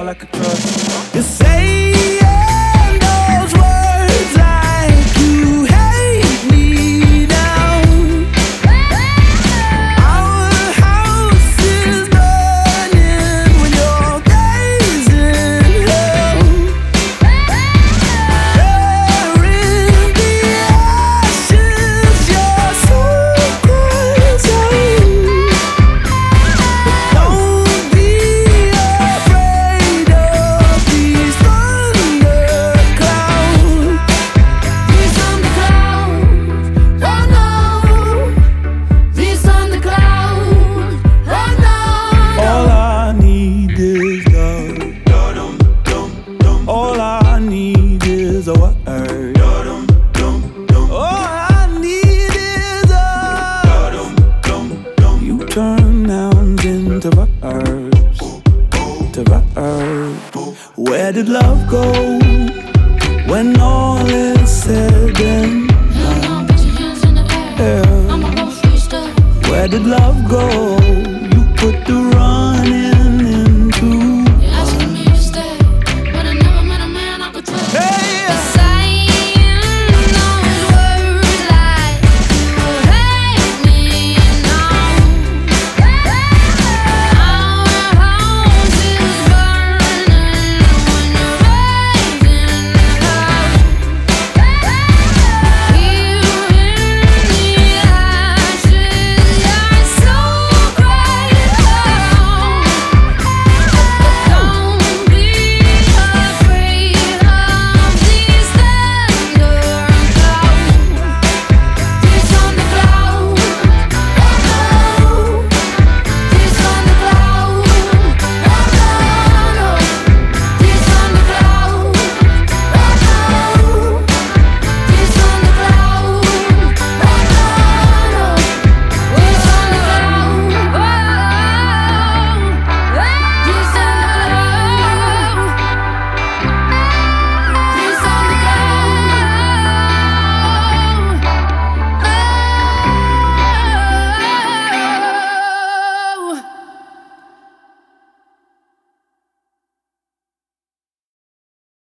all I could trust. You're saying those words like you hate me now. Our house is burning when you're gazing hell. There in the ashes, your soul cries out. Don't be afraid of these thunderclouds. These thunderclouds, oh no. These thunderclouds, oh no. All I need is love. All I need is a word. All I need is a. You turn nouns into verbs. To verbs. Where did love go when all is said and done? Put your hands in the air. Yeah. I'ma go freestyle. Where did love go? You put the